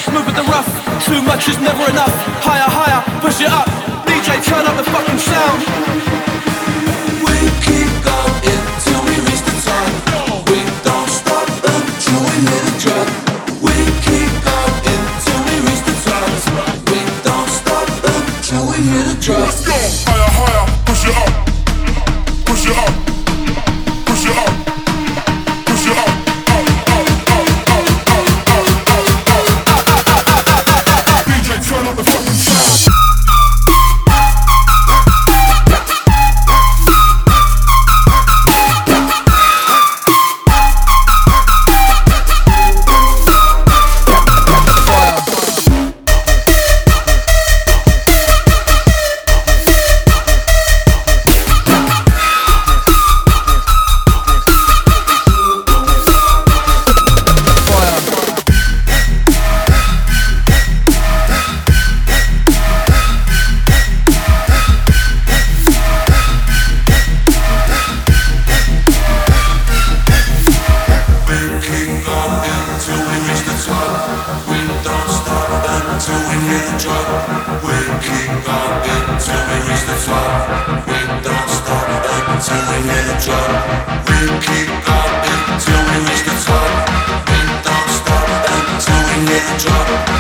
smooth with the rough. Too much is never enough. Higher, higher, push it up. DJ, turn up the fucking sound. We keep going till we reach the top. We don't stop until we hit a drop. We keep going till we reach the top. We don't stop until we hit a drop. Let's go. Higher, higher, push it up. Push it up. Push it up. Push it up. Turn up the fucking sound. Drop.